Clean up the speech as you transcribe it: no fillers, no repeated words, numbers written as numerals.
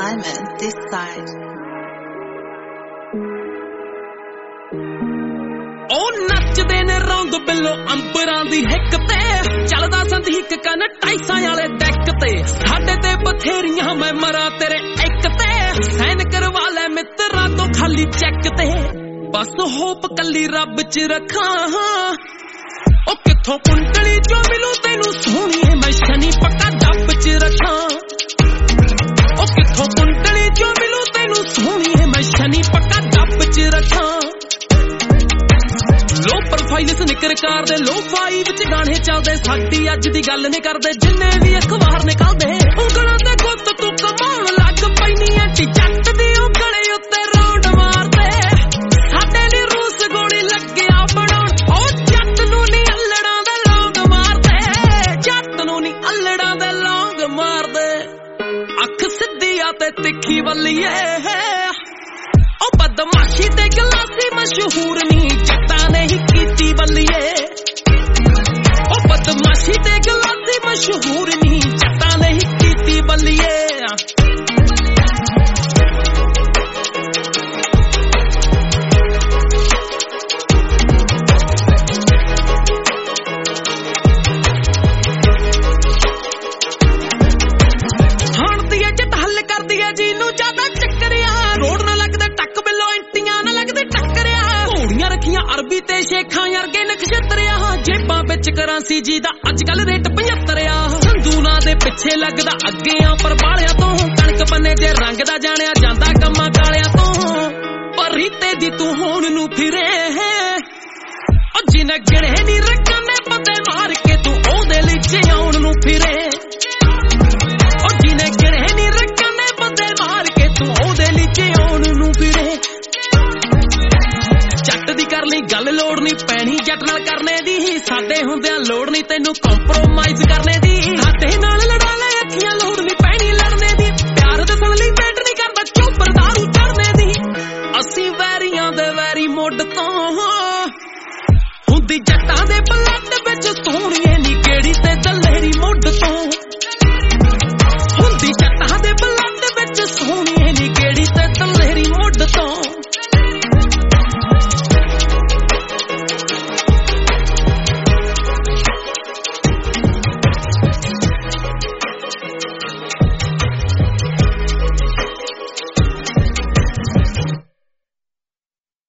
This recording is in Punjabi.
Simon this side. ਉਹ ਨੱਚਦੇ ਨੇ ਰੌਂਦ ਬਿੱਲੋ ਅੰਬਰਾਂ ਦੀ ਹਿੱਕ ਤੇ ਚੱਲਦਾ ਸੰਦੀਕ ਕਨ ਟਾਈਸਾਂ ਵਾਲੇ ਡੈਕ ਤੇ ਸਾਡੇ ਤੇ ਬਥੇਰੀਆਂ ਮੈਂ ਮਰਾਂ ਤੇਰੇ ਇੱਕ ਤੇ ਸੈਨ ਕਰਵਾ ਲੈ ਮਿੱਤਰਾਂ ਤੋਂ ਖਾਲੀ ਚੈੱਕ ਤੇ ਬਸ ਹੋਪ ਕੱਲੀ ਰੱਬ ਚ ਰੱਖਾਂ ਉਹ ਕਿੱਥੋਂ ਕੁੰਡਲੀ ਚੋਂ ਮਿਲੂ ਤੈਨੂੰ ਸੋਹਣੀਏ ਮੈਂ ਸ਼ਨੀ ਪੱਕਾ ਡੱਬ ਚ ਰੱਖਾਂ ਉਹ ਕਿੱਥੋਂ ਕੁੰਡਲੀ ਚੋਂ ਮਿਲੂ ਤੈਨੂੰ ਸੋਹਣੀਏ ਮੈਂ ਸ਼ਨੀ ਪੱਕਾ ਡੱਬ ਚ ਰੱਖਾਂ ਲੋ ਪ੍ਰੋਫਾਈਲ ਸਨਿਕਰ ਕਾਰ ਦੇ ਲੋ ਫਾਈ ਵਿੱਚ ਗਾਣੇ ਚੱਲਦੇ ਸਾਡੀ ਅੱਜ ਦੀ ਗੱਲ ਨਹੀਂ ਕਰਦੇ ਜਿੰਨੇ ਵੀ ਅਖਬਾਰ ਨਿਕਲਦੇ ਉਂਗਲਾਂ ਤੇ ਗੁੱਤ ਤੂੰ ਕਮਾਉਣ ਲੱਗ ਪੈਣੀ ਐਂਟੀ ਜੱਟ ਦੀ ਉਂਗਲੇ ਉੱਤੇ ਰੌਂਡ ਮਾਰਦੇ ਸਾਡੇ ਲਈ ਰੂਸ ਗੋਲੀ ਲੱਗਿਆ ਬਣਾਉਣ ਉਹ ਜੱਟ ਨੂੰ ਨਹੀਂ ਅੱਲੜਾਂ ਦੇ ਲੌਂਗ ਮਾਰਦੇ ਜੱਟ ਨੂੰ ਨਹੀਂ ਅੱਲੜਾਂ ਦੇ ਲੌਂਗ ਮਾਰਦੇ ਅੱਖ ਸਿੱਧੀ ਆ ਤੇ ਤਿੱਖੀ ਵੱਲੀਏ ਉਹ ਬਦਮਾਸ਼ੀ ਤੇ ਗਲਾਸੀ ਮਸ਼ਹੂਰ ਨਹੀਂ ਜੱਟਾਂ ਨੇ ਹੀ ਕੀਤੀ ਬੱਲੀਏ ਉਹ ਬਦਮਾਸ਼ੀ ਤੇ ਗਲਾਸੀ ਮਸ਼ਹੂਰ ਨਹੀਂ ਜੱਟਾਂ ਨੇ ਹੀ ਕੀਤੀ ਬੱਲੀਏ ਹਾਣਦੀ ਐ ਜੱਟ ਹੱਲ ਕਰਦੀ ਐ ਜਿਹਨੂੰ ਜ਼ਿਆਦਾ ਚੱਕਰਿਆ ਰੋਡ ਨਾ ਲੱਗਦਾ ਟੱਕ ਬਿੱਲੋ ਇੰਟੀਆਂ ਨਾ ਲੱਗਦੇ ਟੱਕਰਿਆ ਘੋੜੀਆਂ ਰੱਖੀਆਂ ਅਰਬੀ ਤੇ ਸ਼ੇਖਾਂ ਵਰਗੇ ਨਕਸ਼ਤਰਿਆ ਜੇਬਾਂ ਵਿੱਚ ਕਰਾਂਸੀ ਜੀ ਦਾ ਅੱਜ ਕੱਲ ਰੇਟ 75 ਆ ਸੰਦੂਨਾ ਦੇ ਪਿੱਛੇ ਲੱਗਦਾ ਅੱਗੇ ਆ ਪਰ ਬਾਲਿਆਂ ਤੋਂ ਕਣਕ ਬੰਨੇ ਜੇ ਰੰਗ ਦਾ ਜਾਣਿਆ ਜਾਂਦਾ ਕੰਮਾਂ ਕਾਲਿਆਂ ਤੋਂ ਪਰ ਰੀਤੇ ਦੀ ਤੂੰ ਹੋਣ ਨੂੰ ਫਿਰੇ ਉਹ ਜਿਨੇ ਗਿਣੇ ਨਹੀਂ ਰੱਖਣੇ ਪਤੇ ਮਾਰ ਕੇ ਤੂੰ ਉਹਦੇ ਲਈ ਜਿਉਣ ਨੂੰ ਫਿਰੇ ਉਹ ਜਿਨੇ ਗਿਣੇ ਨਹੀਂ ਰੱਖਣੇ ਪਤੇ ਮਾਰ ਕੇ ਤੂੰ ਉਹਦੇ ਲਈ ਜਿਉਣ ਨੂੰ ਫਿਰੇ ਜੱਟ ਦੀ ਕਰ ਲਈ ਗੱਲ ਲੋੜ ਨਹੀਂ ਪੈਣੀ ਜੱਟ ਨਾਲ ਕਰਨੇ ਦੀ ਸਾਡੇ ਹੁੰਦਿਆਂ ਲੋੜ ਨਹੀਂ ਤੈਨੂੰ ਕੰਪਰੋਮਾਈਜ਼ ਕਰਨੇ ਦੀ ਸਾਡੇ ਨਾਲ ਲੜਾ ਲੈ ਅੱਖੀਆਂ ਲੋੜ ਨਹੀਂ ਪੈਣੀ ਲੜਨੇ ਦੀ ਪਿਆਰ ਦੇ ਸੁਣ ਲਈ ਵੇਟ ਨਹੀਂ ਕਰਦਾ ਚੁੱਪ ਦਾਰੂ ਚੜਨੇ ਦੀ ਅਸੀਂ ਵੈਰੀਆਂ ਦੇ ਵੈਰੀ ਮੁੱਢ ਤੋਂ ਹੁੰਦੀ ਜੱਟਾਂ ਦੇ ਬਲੱਡ ਵਿੱਚ ਸੋਹਣੀਏ ਨੀ ਕਿਹੜੀ ਤੇ ਦਲੇਰੀ ਮੁੱਢ ਤੋਂ